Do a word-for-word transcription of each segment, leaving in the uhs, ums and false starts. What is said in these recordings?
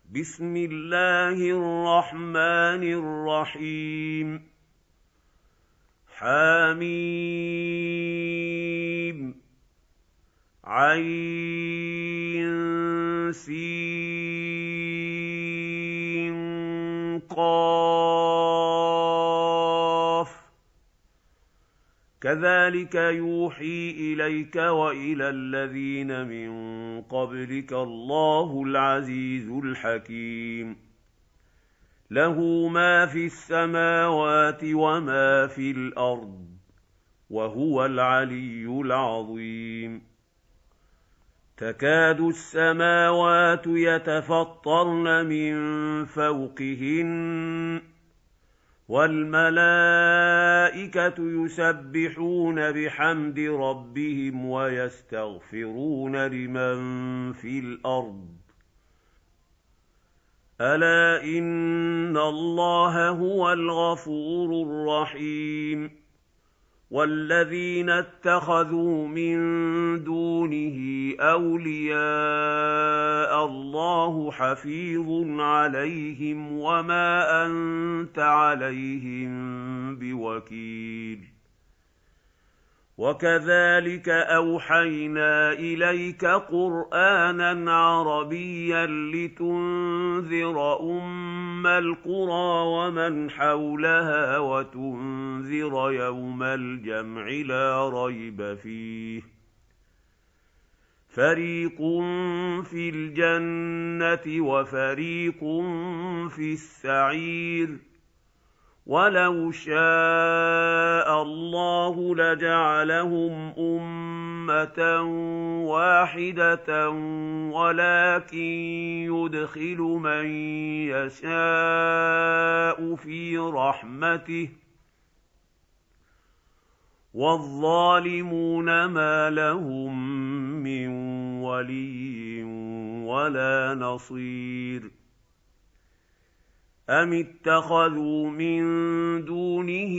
بسم الله الرحمن الرحيم حم عين سين قاف كذلك يوحي إليك وإلى الذين من قبلك الله العزيز الحكيم له ما في السماوات وما في الأرض وهو العلي العظيم تكاد السماوات يتفطرن من فوقهن والملائكة يسبحون بحمد ربهم ويستغفرون لمن في الأرض ألا إن الله هو الغفور الرحيم والذين اتخذوا من دونه أولياء الله حفيظ عليهم وما أنت عليهم بوكيل وكذلك أوحينا إليك قرآنا عربيا لتنذر أم القرى ومن حولها وتنذر يوم الجمع لا ريب فيه فريق في الجنة وفريق في السعير ولو شاء الله لجعلهم أمة واحدة ولكن يدخل من يشاء في رحمته والظالمون ما لهم من ولي ولا نصير أم اتخذوا من دونه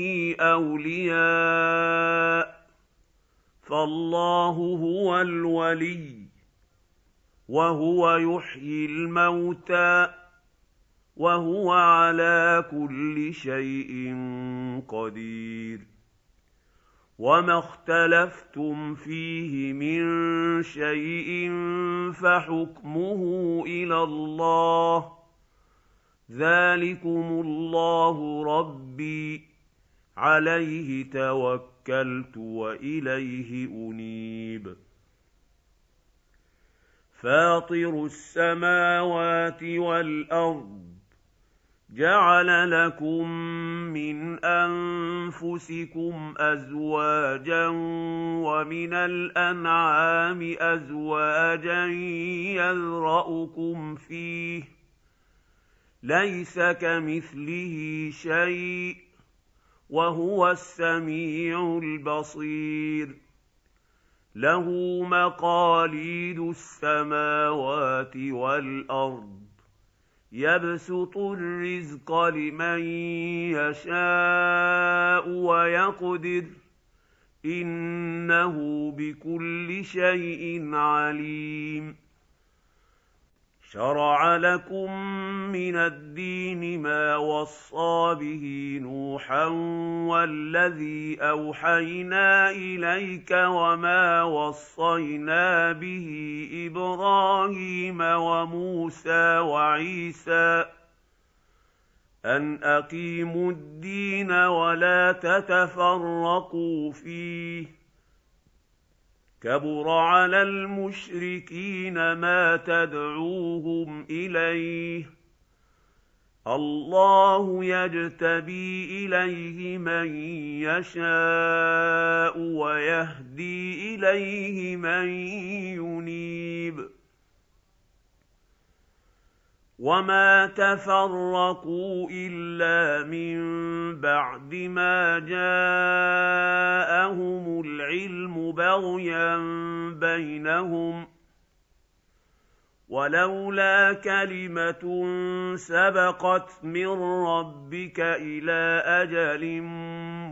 أولياء فالله هو الولي وهو يحيي الموتى وهو على كل شيء قدير وما اختلفتم فيه من شيء فحكمه إلى الله ذلكم الله ربي عليه توكلت وإليه أنيب فاطر السماوات والأرض جعل لكم من أنفسكم أزواجا ومن الأنعام أزواجا يذرأكم فيه ليس كمثله شيء وهو السميع البصير له مقاليد السماوات والأرض يبسط الرزق لمن يشاء ويقدر إنه بكل شيء عليم شرع لكم من الدين ما وصى به نوحا والذي أوحينا إليك وما وصينا به إبراهيم وموسى وعيسى أن أقيموا الدين ولا تتفرقوا فيه كبر على المشركين ما تدعوهم إليه الله يجتبي إليه من يشاء ويهدي إليه من ينيب وما تفرقوا إلا من بعد ما جاءهم العلم بغيا بينهم ولولا كلمة سبقت من ربك إلى أجل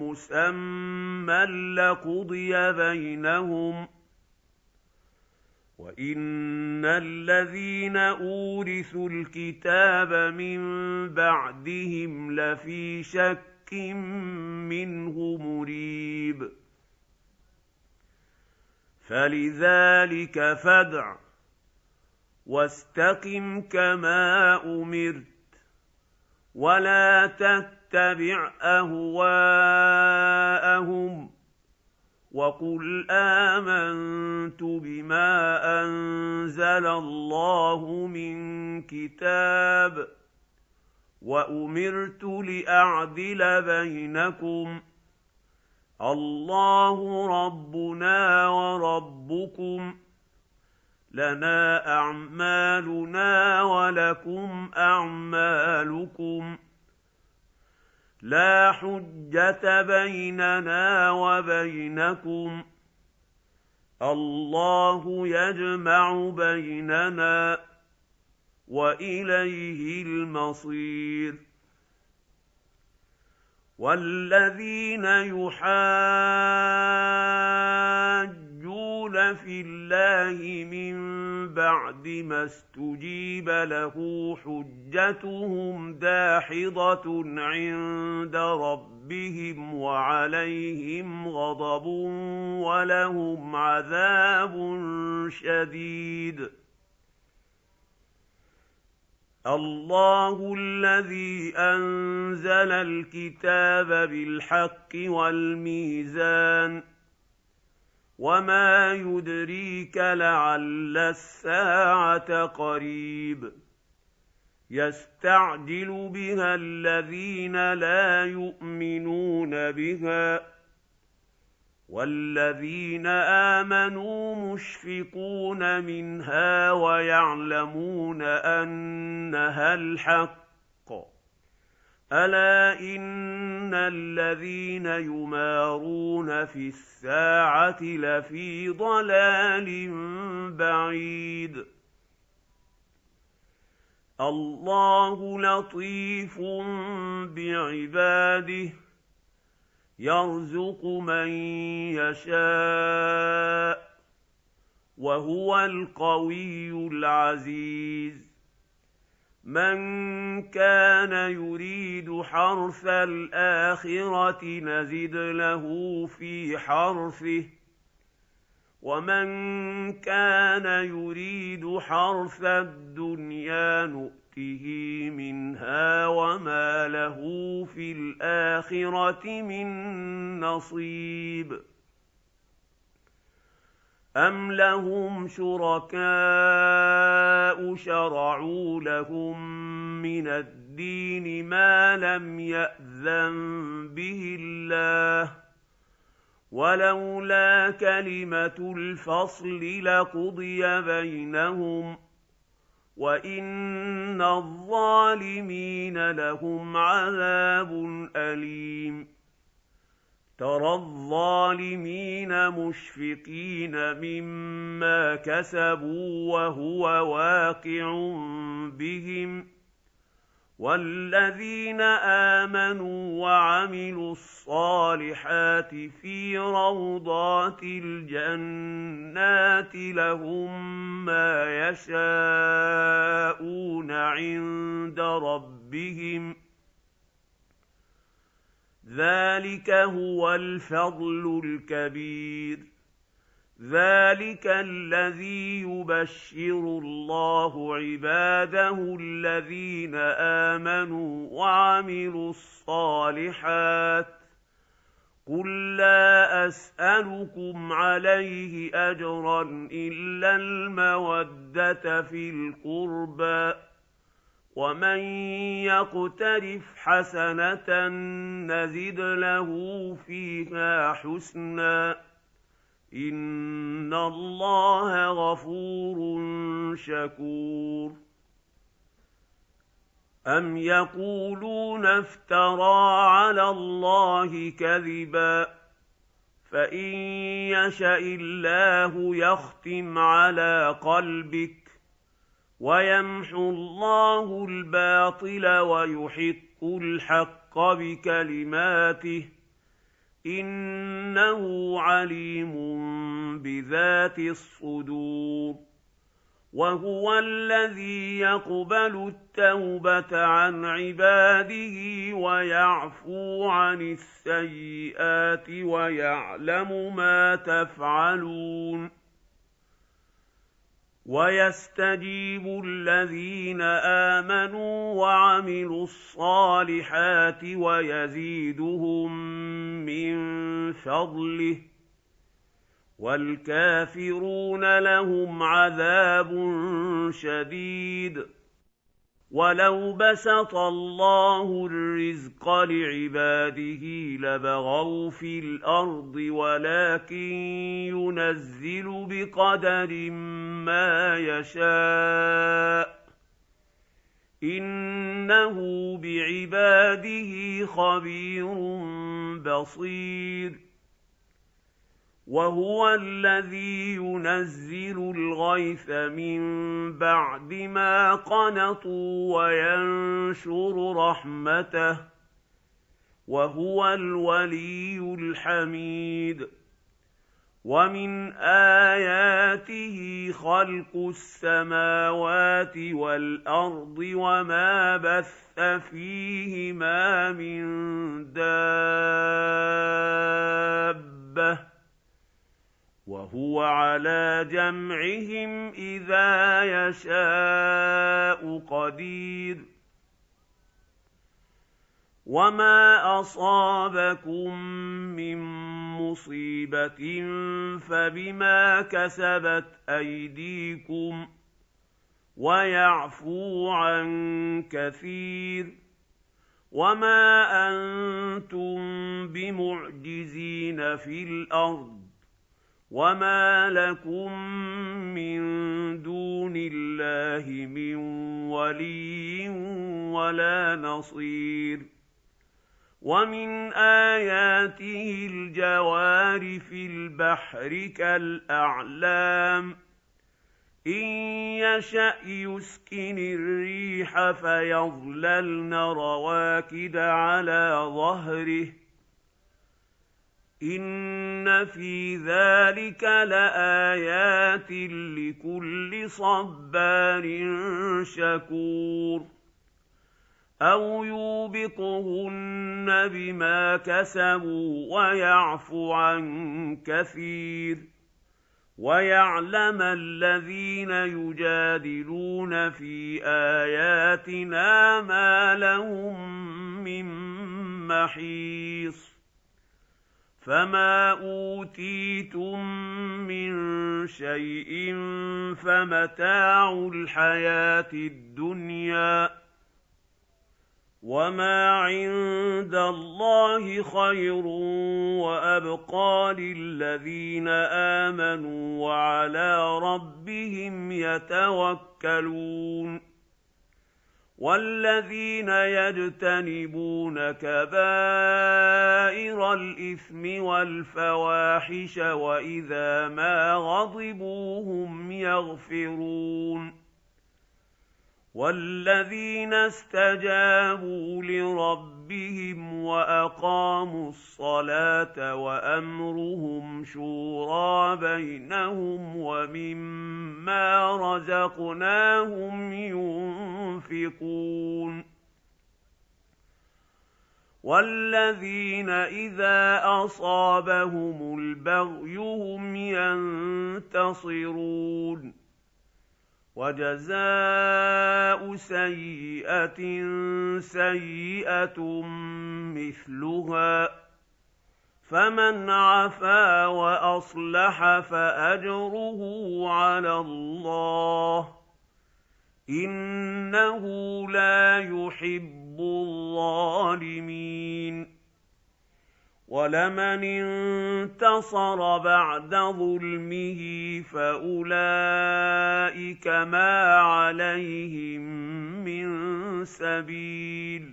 مسمى لقضي بينهم وَإِنَّ الَّذِينَ أُورِثُوا الْكِتَابَ مِن بَعْدِهِمْ لَفِي شَكٍّ مِّنْهُ مُرِيبٍ فَلِذَٰلِكَ فَادْعُ وَاسْتَقِمْ كَمَا أُمِرْتَ وَلَا تَتَّبِعْ أَهْوَاءَهُمْ وَقُلْ آمَنتُ بِمَا أَنزَلَ اللَّهُ مِن كِتَابٍ وَأُمِرْتُ لِأَعْدِلَ بَيْنَكُمْ اللَّهُ رَبُّنَا وَرَبُّكُمْ لَنَا أَعْمَالُنَا وَلَكُمْ أَعْمَالُكُمْ لَا حُجَّةَ بَيْنَنَا وَبَيْنَكُمْ اللَّهُ يَجْمَعُ بَيْنَنَا وَإِلَيْهِ الْمَصِيرُ وَالَّذِينَ يُحَاجُّونَ فِي اللَّهِ مِن بَعْدِ مَا اسْتُجِيبَ لَهُ حُجَّتُهُمْ دَاحِضَةٌ عِندَ رَبِّهِمْ وَعَلَيْهِمْ غَضَبٌ وَلَهُمْ عَذَابٌ شَدِيدٌ اللَّهُ الَّذِي أَنزَلَ الْكِتَابَ بِالْحَقِّ وَالْمِيزَانَ وَمَا يُدْرِيكَ لَعَلَّ السَّاعَةَ قَرِيبٌ يَسْتَعْجِلُ بِهَا الَّذِينَ لَا يُؤْمِنُونَ بِهَا وَالَّذِينَ آمَنُوا مُشْفِقُونَ مِنْهَا وَيَعْلَمُونَ أَنَّهَا الْحَقُّ أَلَا إِنَّ الَّذِينَ يُمَارُونَ فِي السَّاعَةِ لَفِي ضَلَالٍ بَعِيدٍ اللَّهُ لَطِيفٌ بِعِبَادِهِ يَرْزُقُ مَن يَشَاءُ وَهُوَ الْقَوِيُّ الْعَزِيزُ مَن كَانَ يُرِيدُ حَرْثَ الْآخِرَةِ نَزِدْ لَهُ فِي حَرْثِهِ وَمَن كَانَ يُرِيدُ حَرْثَ الدُّنْيَا نُؤْتِهِ مِنْهَا وَمَا لَهُ فِي الْآخِرَةِ مِن نَّصِيبٍ أَمْ لَهُمْ شُرَكَاءُ شَرَعُوا لَهُم مِّنَ الدِّينِ مَا لَمْ يَأْذَن بِهِ اللَّهُ وَلَوْلَا كَلِمَةُ الْفَصْلِ لَقُضِيَ بَيْنَهُمْ وَإِنَّ الظَّالِمِينَ لَهُمْ عَذَابٌ أَلِيمٌ تَرَى الظَّالِمِينَ مُشْفِقِينَ مِمَّا كَسَبُوا وَهُوَ وَاقِعٌ بِهِمْ وَالَّذِينَ آمَنُوا وَعَمِلُوا الصَّالِحَاتِ فِي رَوْضَاتِ الْجَنَّاتِ لَهُم مَّا يَشَاءُونَ عِندَ رَبِّهِمْ ذَلِكَ هُوَ الْفَضْلُ الْكَبِيرُ ذَلِكَ الَّذِي يُبَشِّرُ اللَّهُ عِبَادَهُ الَّذِينَ آمَنُوا وَعَمِلُوا الصَّالِحَاتِ قُل لَّا أَسْأَلُكُمْ عَلَيْهِ أَجْرًا إِلَّا الْمَوَدَّةَ فِي الْقُرْبَىٰ وَمَن يَقْتَرِفْ حَسَنَةً نَّزِدْ لَهُ فِيهَا حُسْنًا إِنَّ اللَّهَ غَفُورٌ شَكُورٌ أَمْ يَقُولُونَ افْتَرَىٰ عَلَى اللَّهِ كَذِبًا فَإِن يَشَإِ اللَّهُ يَخْتِمْ عَلَىٰ قَلْبِكَ وَيَمْحُو اللَّهُ الْبَاطِلَ وَيُحِقُّ الْحَقَّ بِكَلِمَاتِهِ إِنَّهُ عَلِيمٌ بِذَاتِ الصُّدُورِ وهو الذي يقبل التوبة عن عباده ويعفو عن السيئات ويعلم ما تفعلون ويستجيب الذين آمنوا وعملوا الصالحات ويزيدهم من فضله والكافرون لهم عذاب شديد ولو بسط الله الرزق لعباده لبغوا في الأرض ولكن ينزل بقدر ما يشاء إنه بعباده خبير بصير وهو الذي ينزل الغيث من بعد ما قنطوا وينشر رحمته وهو الولي الحميد ومن آياته خلق السماوات والأرض وما بث فيهما من دابة وهو على جمعهم إذا يشاء قدير وما أصابكم من مصيبة فبما كسبت أيديكم ويعفو عن كثير وما أنتم بمعجزين في الأرض وما لكم من دون الله من ولي ولا نصير ومن آياته الجوار في البحر كالأعلام إن يشأ يسكن الريح فيظللن رواكد على ظهره إن في ذلك لآيات لكل صبار شكور أو يوبقهن بما كسبوا ويعفو عن كثير ويعلم الذين يجادلون في آياتنا ما لهم من محيص فما أوتيتم من شيء فمتاع الحياة الدنيا وما عند الله خير وأبقى للذين آمنوا وعلى ربهم يتوكلون والذين يجتنبون كبائر الإثم والفواحش وإذا ما غضبوا هم يغفرون والذين استجابوا لربهم وأقاموا الصلاة وأمرهم شورى بينهم ومما رزقناهم ينفقون والذين إذا أصابهم البغي هم ينتصرون وجزاء سيئة سيئة مثلها فمن عفا وأصلح فأجره على الله إنه لا يحب الظالمين ولمن انتصر بعد ظلمه فأولئك ما عليهم من سبيل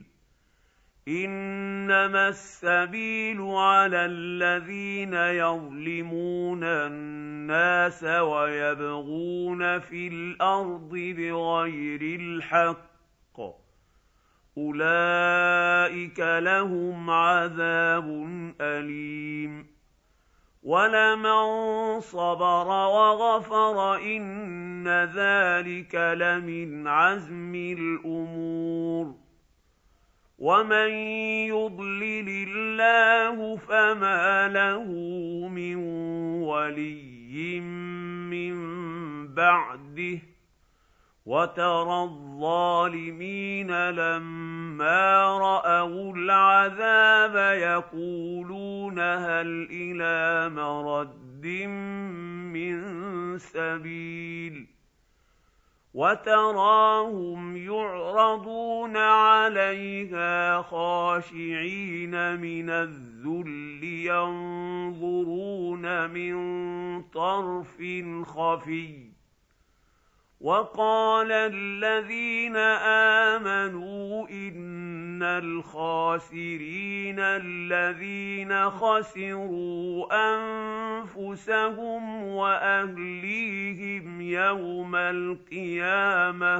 إنما السبيل على الذين يظلمون الناس ويبغون في الأرض بغير الحق أولئك لهم عذاب أليم وَلَمَن صَبَرَ وَغَفَرَ إِنَّ ذَٰلِكَ لَمِنْ عَزْمِ الْأُمُورِ وَمَن يُضْلِلِ اللَّهُ فَمَا لَهُ مِن وَلِيٍّ مِّن بَعْدِهِ وَتَرَى الظَّالِمِينَ لَمَّا رَأَوُا الْعَذَابَ يَقُولُونَ هَلْ إِلَىٰ مَرَدٍّ مِّن سَبِيلٍ وَتَرَاهُمْ يُعْرَضُونَ عَلَيْهَا خَاشِعِينَ مِنَ الذُّلِّ يَنظُرُونَ مِن طَرْفٍ خَفِيٍّ وَقَالَ الَّذِينَ آمَنُوا إِنَّ الْخَاسِرِينَ الَّذِينَ خَسِرُوا أَنفُسَهُمْ وَأَهْلِيهِمْ يَوْمَ الْقِيَامَةِ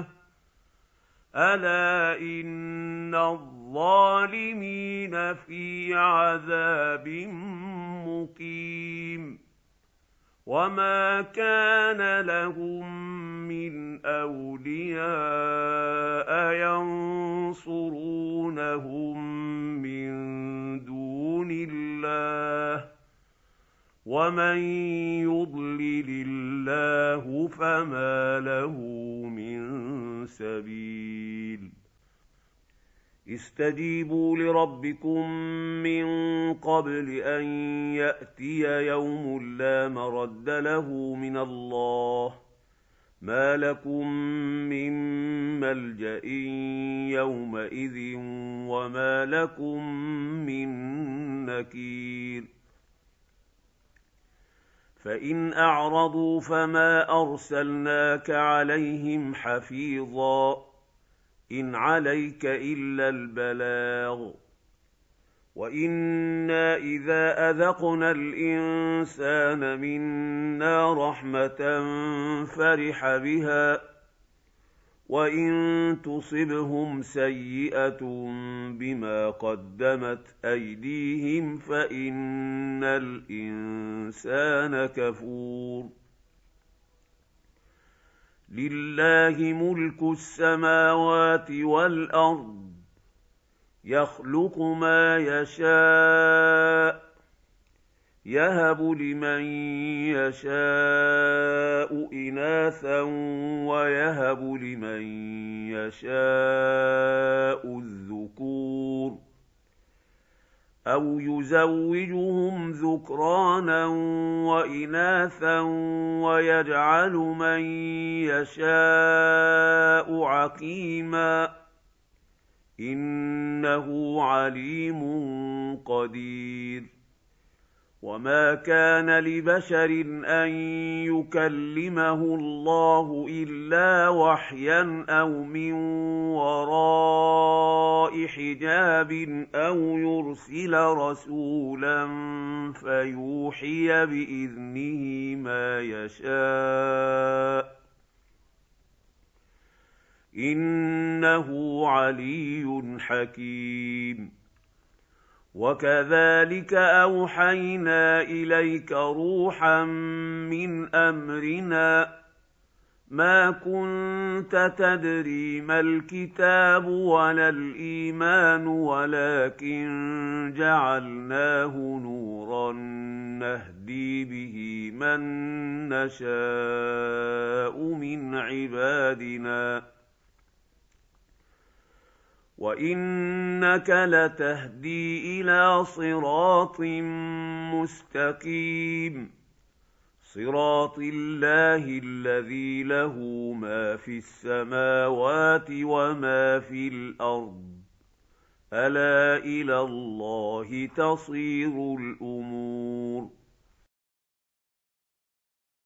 أَلَا إِنَّ الظَّالِمِينَ فِي عَذَابٍ مُّقِيمٍ وَمَا كَانَ لَهُم مِّنْ أَوْلِيَاءَ يَنصُرُونَهُم مِّن دُونِ اللَّهِ وَمَن يُضْلِلِ اللَّهُ فَمَا لَهُ مِن سَبِيلٍ اسْتَجِيبُوا لِرَبِّكُم مِّن قَبْلِ أَن يَأْتِيَ يَوْمٌ لَّا مَرَدَّ لَهُ مِنَ اللَّهِ مَا لَكُم مِّن مَّلْجَإٍ يَوْمَئِذٍ وَمَا لَكُم مِّن نَّكِيرٍ فَإِنْ أَعْرَضُوا فَمَا أَرْسَلْنَاكَ عَلَيْهِمْ حَفِيظًا إِنْ عَلَيْكَ إِلَّا الْبَلَاغُ وَإِنَّا إِذَا أَذَقْنَا الْإِنسَانَ مِنَّا رَحْمَةً فَرِحَ بِهَا وَإِن تُصِبْهُمْ سَيِّئَةٌ بِمَا قَدَّمَتْ أَيْدِيهِمْ فَإِنَّ الْإِنسَانَ كَفُورٌ لِلَّهِ مُلْكُ السَّمَاوَاتِ وَالْأَرْضِ يَخْلُقُ مَا يَشَاءُ يَهَبُ لِمَن يَشَاءُ إِنَاثًا وَيَهَبُ لِمَن يَشَاءُ الذُّكُورَ أَوْ يُزَوِّجُهُمْ ذُكْرَانًا وَإِنَاثًا وَيَجْعَلُ مَن يَشَاءُ عَقِيمًا إِنَّهُ عَلِيمٌ قَدِيرٌ وَمَا كَانَ لِبَشَرٍ أَن يُكَلِّمَهُ اللَّهُ إِلَّا وَحْيًا أَوْ مِن وَرَاءِ حِجَابٍ أَوْ يُرْسِلَ رَسُولًا فَيُوحِيَ بِإِذْنِهِ مَا يَشَاءُ إِنَّهُ عَلِيٌّ حَكِيمٌ وَكَذَٰلِكَ أَوْحَيْنَا إِلَيْكَ رُوحًا مِّنْ أَمْرِنَا مَا كُنتَ تَدْرِي مَا الْكِتَابُ وَلَا الْإِيمَانُ وَلَٰكِن جَعَلْنَاهُ نُورًا نَّهْدِي بِهِ مَن نَّشَاءُ مِنْ عِبَادِنَا وَإِنَّكَ لَتَهْدِي إِلَىٰ صِرَاطٍ مُّسْتَقِيمٍ صِرَاطِ اللَّهِ الَّذِي لَهُ مَا فِي السَّمَاوَاتِ وَمَا فِي الْأَرْضِ أَلَا إِلَى اللَّهِ تَصِيرُ الْأُمُورُ